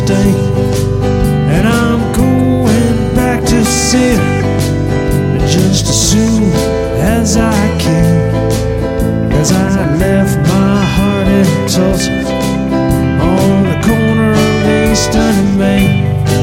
stain, and I'm going back to sin just as soon as I can, 'cause I left my heart in Tulsa on the corner of Eastern and Main.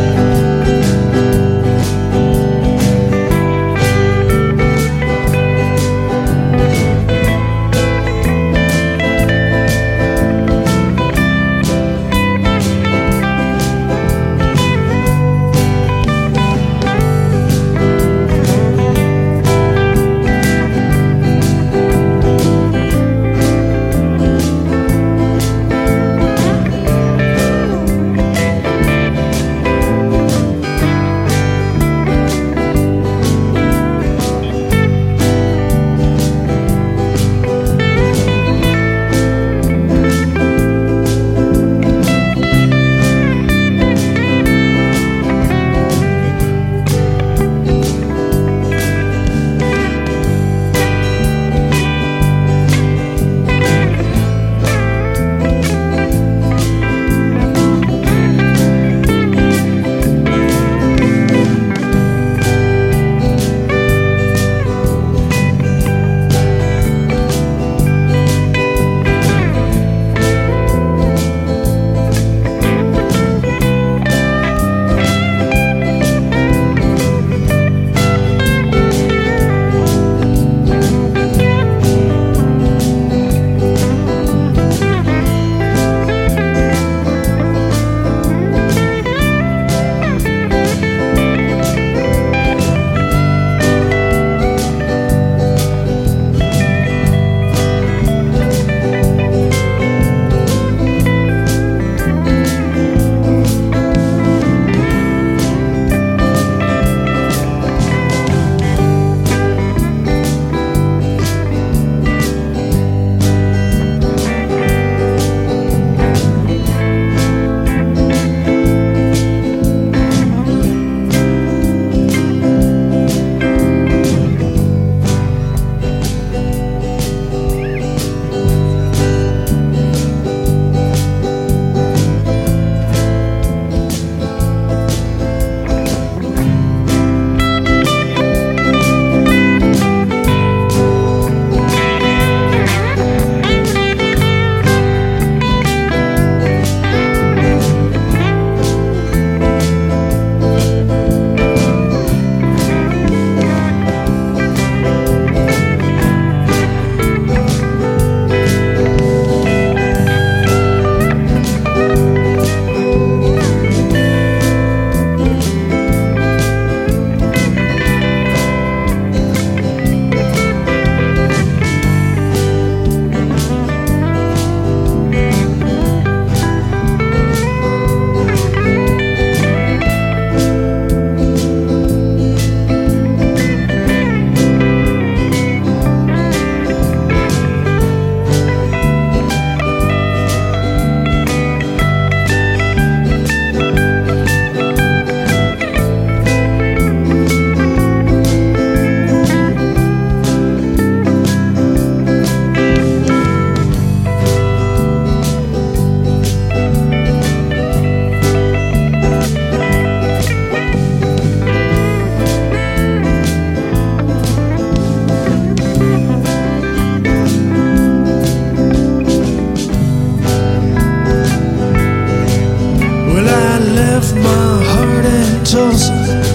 Tulsa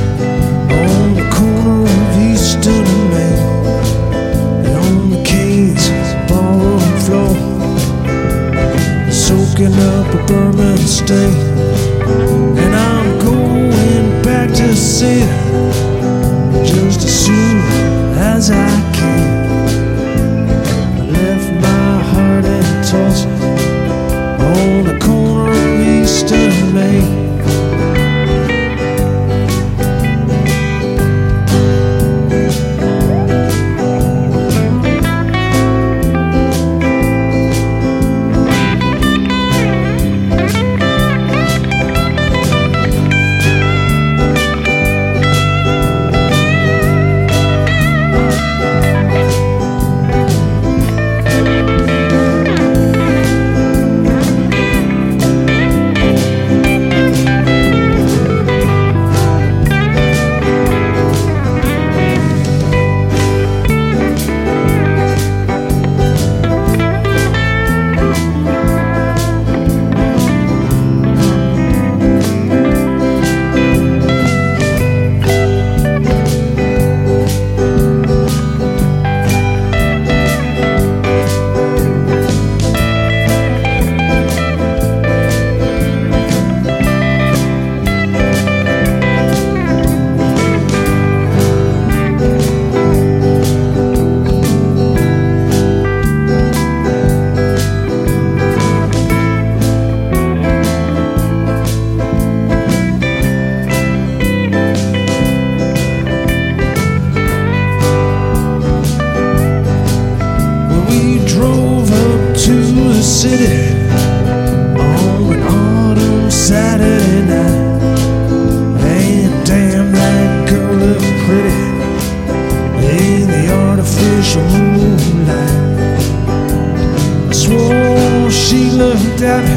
on the corner of Eastern and Main, and on the Cain's ballroom floor, soaking up a Burman stain, and I'm going back to see it just as soon as I can. I left my heart in Tulsa on the corner of Eastern and Main.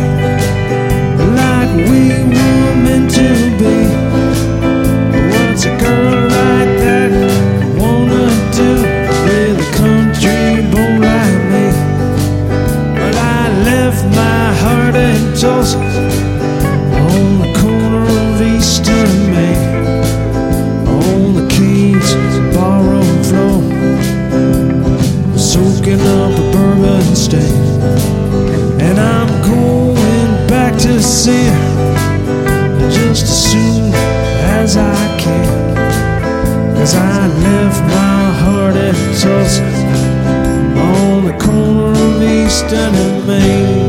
like we were meant to be. What's a girl like that wanna do with a country boy like me? Well, I left my heart in Tulsa on the corner of East and Main, on the Keys barroom floor, soaking up a bourbon stain. And I'm going back to see her just as soon as I can, 'cause I left my heart in Tulsa on the corner of East and Main.